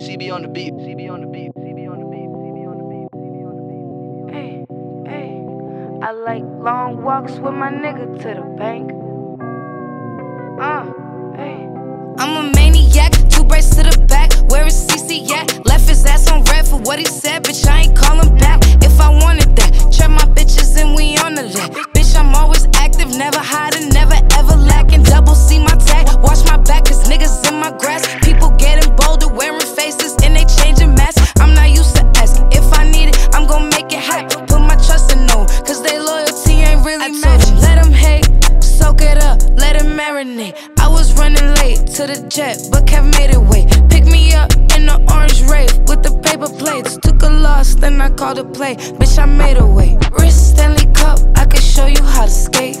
CB on the beat. CB on the beat. CB on the beat. CB on the beat. CB on the beat. Hey, hey. I like long walks with my nigga to the bank. Hey. I'm a maniac, 2 braids to the back. Where is CC at? Left his ass on red for what he said, bitch. I ain't callin' back. If I wanted that, trap my bitches and we on to that. Bitch, I'm always active, never hiding, never ever lacking. Double C my tag, watch my back, cause niggas in my grass. People getting bolder, wearing faces, and they changing masks. I'm not used to asking. If I need it, I'm gon' make it happen. Put my trust in no, cause they loyalty ain't really matching. Let them hate, soak it up, let it marinate. I was running late to the jet, but Kev made it wait. Pick me up in the orange Wraith with the paper plates. Took a loss, then I called a play. Bitch, I made a way. Wrist Stanley Cup, I can show you how to skate.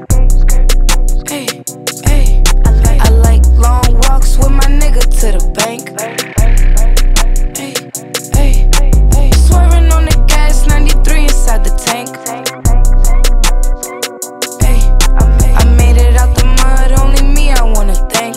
Hey, hey. I like long walks with my nigga to the bank. Hey, hey, hey. Swerving on the gas, 93 inside the tank. Hey, I made it out the mud, only me I wanna thank.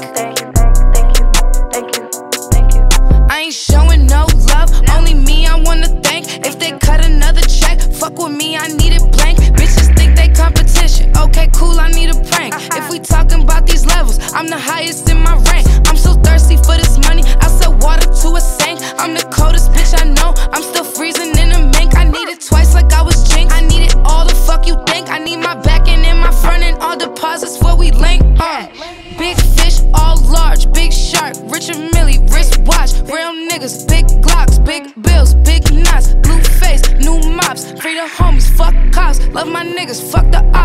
I ain't showing no love, only me I wanna thank. If they cut another check, fuck with me, I need it blank. Bitches think they competition, okay cool, I need a prank. If we talking about these levels, I'm the highest in my rank. I'm so thirsty for this money, I sell water to a saint. I'm the coldest bitch I know, I'm still freezing in a mink. I need it twice like I was Jinx, I need it all the fuck you think. I need my back end and my front end, all deposits before we link. Big fish, all large, big shark, Richard Millie, wristwatch. Real niggas, big Glocks, big bills, big knots. Blue face, new mops, free the homies, fuck cops. Love my niggas, fuck the